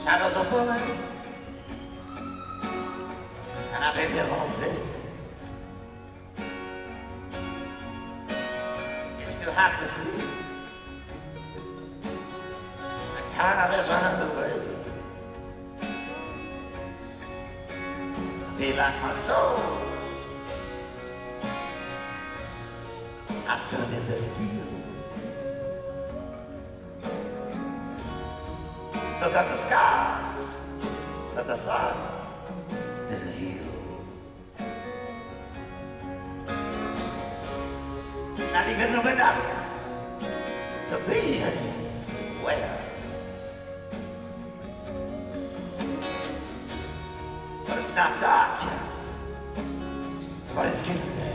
Shadows are falling, and I've been here all day. It's too hot to sleep, and time is running away. I feel like my soul has turned into steel. Still got the scars that the sun didn't heal. Not even enough to be well. But it's not dark yet, but it's getting there.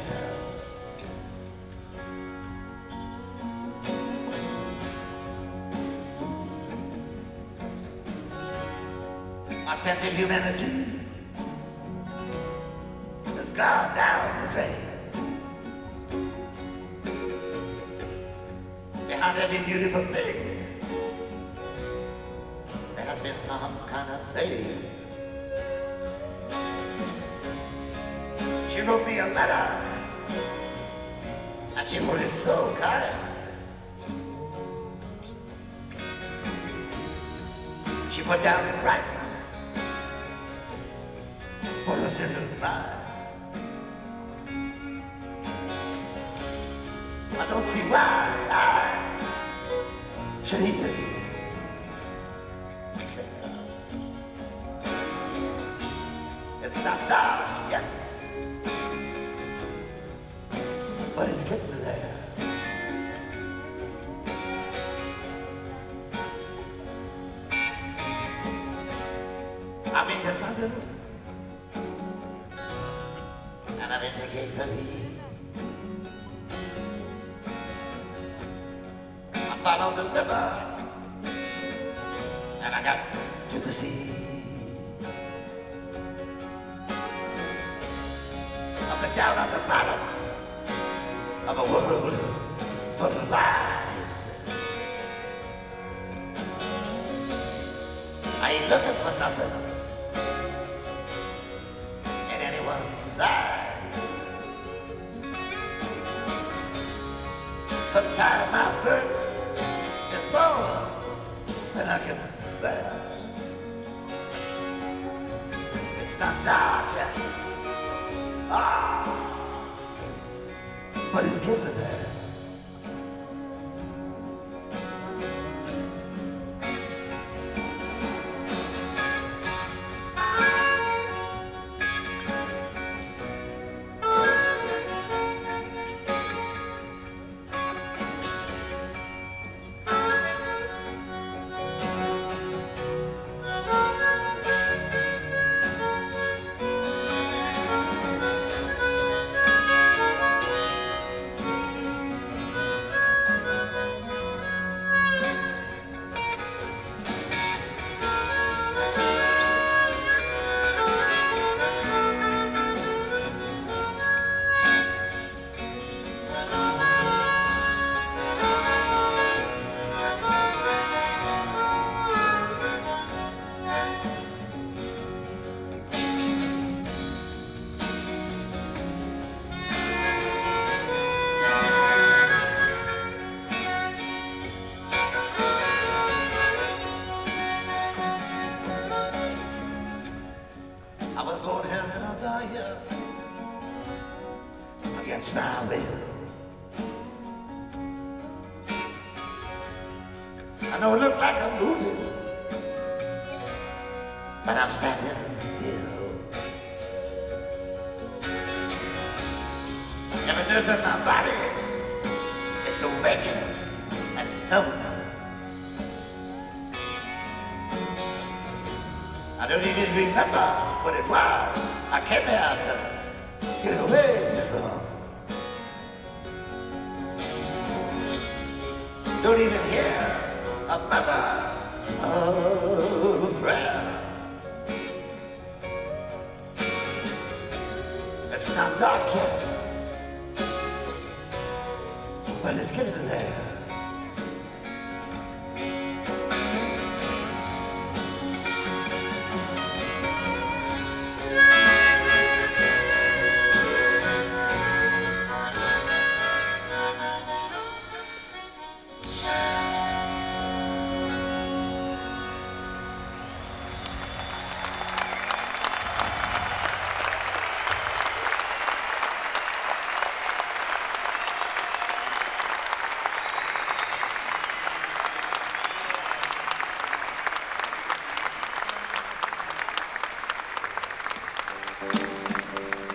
My sense of humanity has gone down the drain. Behind every beautiful thing, there has been some kind of pain. She wrote me a letter, and she wrote it so kind. She put down in writing what was in her mind. I don't see why I should even care. It's not dark yet, but it's getting there. I've been to London, and I've been to Cape Paris. I followed the river, and I got to the sea. Up and down on the bottom of a world full of lies. I ain't looking for nothing in anyone's eyes. Sometimes my burden is more than I can bear. It's not dark yet, but it's getting there. I was born here and I'll die here against my will. I know it looked like I'm moving, but I'm standing still. Every nerve in my body is so vacant and numb. I don't even remember what it was I came here to get away from. Don't even hear a murmur of prayer. It's not dark yet, but it's getting there.